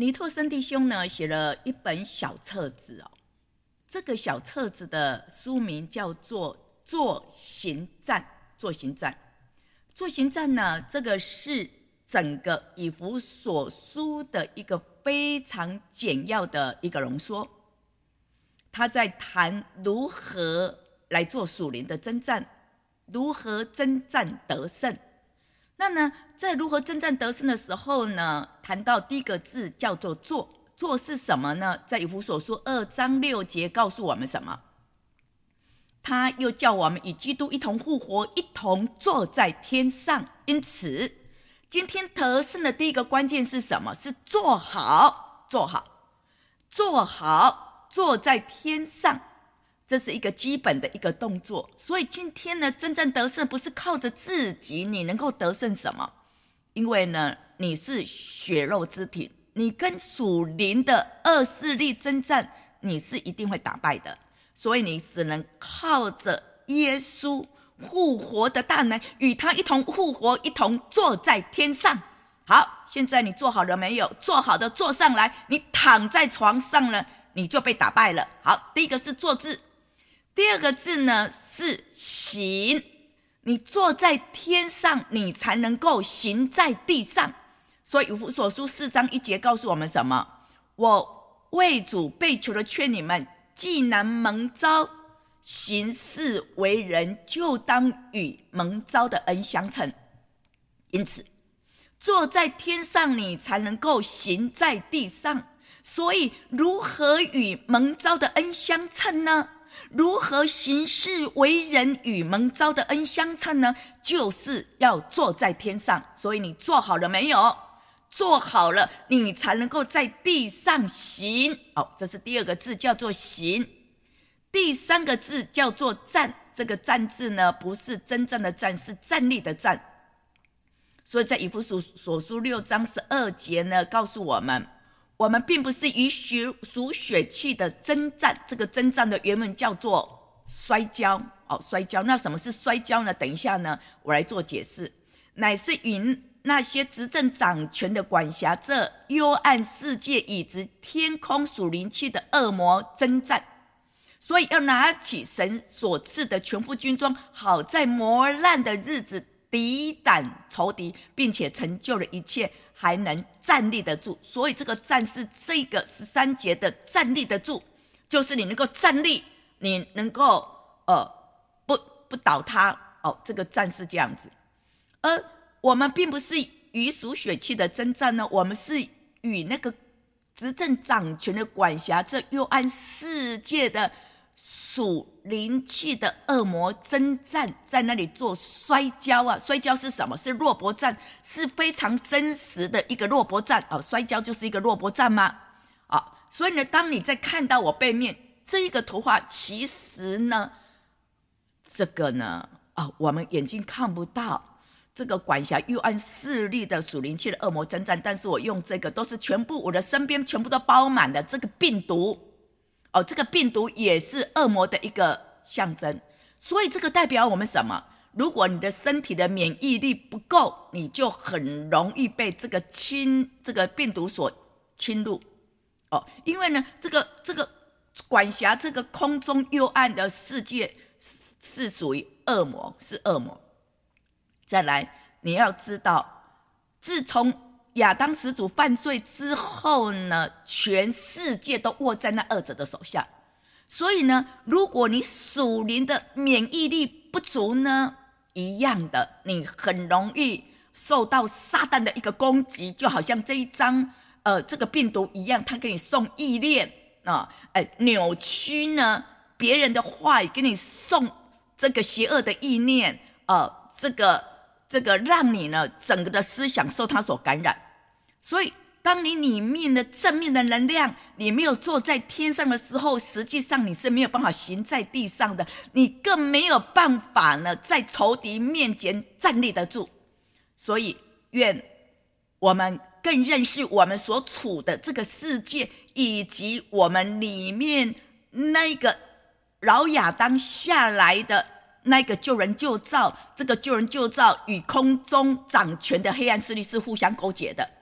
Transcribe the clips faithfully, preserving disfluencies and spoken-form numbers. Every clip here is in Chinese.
尼托生弟兄呢写了一本小册子哦，这个小册子的书名叫做《作行战》。作行战，作行战呢，这个是整个以弗所书的一个非常简要的一个浓缩。他在谈如何来做属灵的征战，如何征战得胜。那呢，在如何征战得胜的时候呢，谈到第一个字叫做做。做是什么呢？在以弗所书二章六节告诉我们什么？他又叫我们与基督一同复活，一同坐在天上。因此今天得胜的第一个关键是什么？是做好，做好，做好，坐在天上。这是一个基本的一个动作。所以今天呢，征战得胜不是靠着自己你能够得胜什么，因为呢，你是血肉之体，你跟属灵的恶势力征战，你是一定会打败的。所以你只能靠着耶稣复活的大能，与他一同复活，一同坐在天上。好，现在你做好了没有？做好的坐上来，你躺在床上了，你就被打败了。好，第一个是坐字，第二个字呢是行。你坐在天上，你才能够行在地上。所以以弗所书四章一节告诉我们什么？我为主被求的劝你们，既然蒙召行事为人，就当与蒙召的恩相称。因此坐在天上，你才能够行在地上。所以如何与蒙召的恩相称呢？如何行事为人与蒙召的恩相称呢？就是要坐在天上。所以你做好了没有？做好了，你才能够在地上行。哦，这是第二个字，叫做行。第三个字叫做站。这个站字呢，不是真正的站，是站立的站。所以在以弗所书六章十二节呢，告诉我们，我们并不是与血属血气的征战。这个征战的原文叫做摔跤。哦，摔跤。那什么是摔跤呢？等一下呢，我来做解释。乃是与那些执政掌权的管辖这幽暗世界以及天空属灵气的恶魔征战。所以要拿起神所赐的全副军装，好在磨难的日子抵挡仇敌，并且成就了一切，还能站立得住。所以这个站是这个十三节的站立得住，就是你能够站立，你能够呃不不倒塌。哦，这个站是这样子。而我们并不是与属血气的征战呢，我们是与那个执政掌权的管辖这幽暗世界的属灵气的恶魔征战，在那里做摔跤啊！摔跤是什么？是肉搏战，是非常真实的一个肉搏战。哦，摔跤就是一个肉搏战吗？哦，所以呢，当你在看到我背面这一个图画，其实呢，这个呢，哦，我们眼睛看不到。这个管辖幽暗势力的属灵气的恶魔征战，但是我用这个都是全部，我的身边全部都包满了这个病毒。哦，这个病毒也是恶魔的一个象征。所以这个代表我们什么？如果你的身体的免疫力不够，你就很容易被这个侵这个病毒所侵入。哦，因为呢，这个这个管辖这个空中幽暗的世界是属于恶魔，是恶魔。再来，你要知道，自从亚当始祖犯罪之后呢，全世界都握在那恶者的手下。所以呢，如果你属灵的免疫力不足呢，一样的，你很容易受到撒旦的一个攻击，就好像这一张呃这个病毒一样，他给你送意念啊，哎，扭曲呢别人的话语，给你送这个邪恶的意念，呃，这个。这个让你呢整个的思想受它所感染。所以当你里面的正面的能量你没有坐在天上的时候，实际上你是没有办法行在地上的，你更没有办法呢在仇敌面前站立得住。所以愿我们更认识我们所处的这个世界，以及我们里面那个老亚当下来的那个救人救造，这个救人救造与空中掌权的黑暗势力是互相勾结的。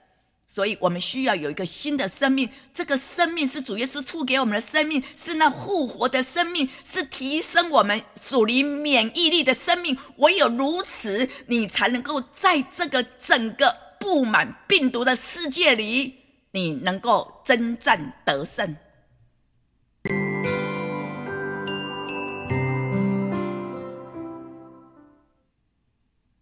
所以我们需要有一个新的生命，这个生命是主耶稣赐给我们的生命，是那复活的生命，是提升我们属灵免疫力的生命。唯有如此，你才能够在这个整个布满病毒的世界里，你能够征战得胜。